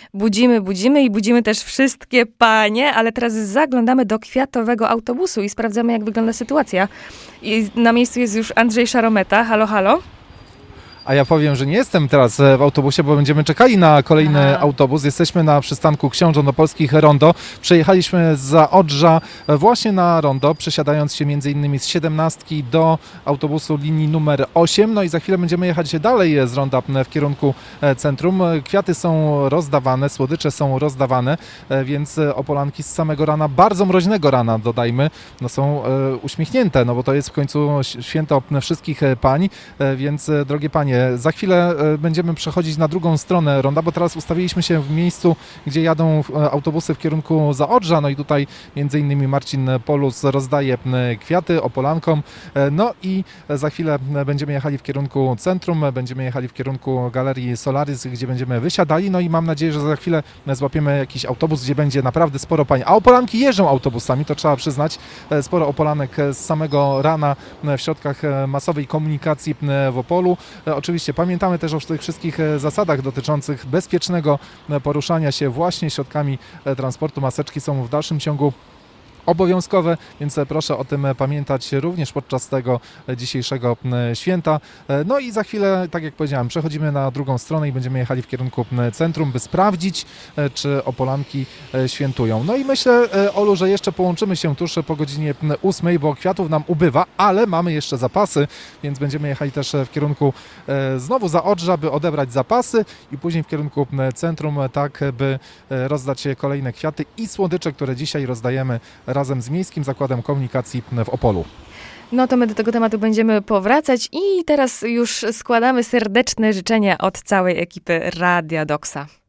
budzimy też wszystkie panie, ale teraz zaglądamy do kwiatowego autobusu i sprawdzamy, jak wygląda sytuacja. I na miejscu jest już Andrzej Szarometa. Halo, halo. A ja powiem, że nie jestem teraz w autobusie, bo będziemy czekali na kolejny autobus. Jesteśmy na przystanku Książąt Opolskich Rondo. Przejechaliśmy z Zaodrza właśnie na Rondo, przesiadając się m.in. z 17 do autobusu linii numer 8. No i za chwilę będziemy jechać dalej z Ronda w kierunku centrum. Kwiaty są rozdawane, słodycze są rozdawane, więc Opolanki z samego rana, bardzo mroźnego rana dodajmy, no są uśmiechnięte, no bo to jest w końcu święto wszystkich pań, więc drogie panie, za chwilę będziemy przechodzić na drugą stronę Ronda, bo teraz ustawiliśmy się w miejscu, gdzie jadą autobusy w kierunku Zaodrza, no i tutaj między innymi Marcin Polus rozdaje kwiaty Opolankom, no i za chwilę będziemy jechali w kierunku centrum, będziemy jechali w kierunku Galerii Solaris, gdzie będziemy wysiadali, no i mam nadzieję, że za chwilę złapiemy jakiś autobus, gdzie będzie naprawdę sporo pań, a Opolanki jeżdżą autobusami, to trzeba przyznać, sporo Opolanek z samego rana w środkach masowej komunikacji w Opolu. Oczywiście pamiętamy też o tych wszystkich zasadach dotyczących bezpiecznego poruszania się właśnie środkami transportu. Maseczki są w dalszym ciągu obowiązkowe, więc proszę o tym pamiętać również podczas tego dzisiejszego święta. No i za chwilę, tak jak powiedziałem, przechodzimy na drugą stronę i będziemy jechali w kierunku centrum, by sprawdzić, czy Opolanki świętują. No i myślę, Olu, że jeszcze połączymy się tuż po godzinie 8, bo kwiatów nam ubywa, ale mamy jeszcze zapasy, więc będziemy jechali też w kierunku znowu Zaodrza, by odebrać zapasy i później w kierunku centrum, tak by rozdać kolejne kwiaty i słodycze, które dzisiaj rozdajemy razem z Miejskim Zakładem Komunikacji w Opolu. No to my do tego tematu będziemy powracać i teraz już składamy serdeczne życzenia od całej ekipy Radia Doksa.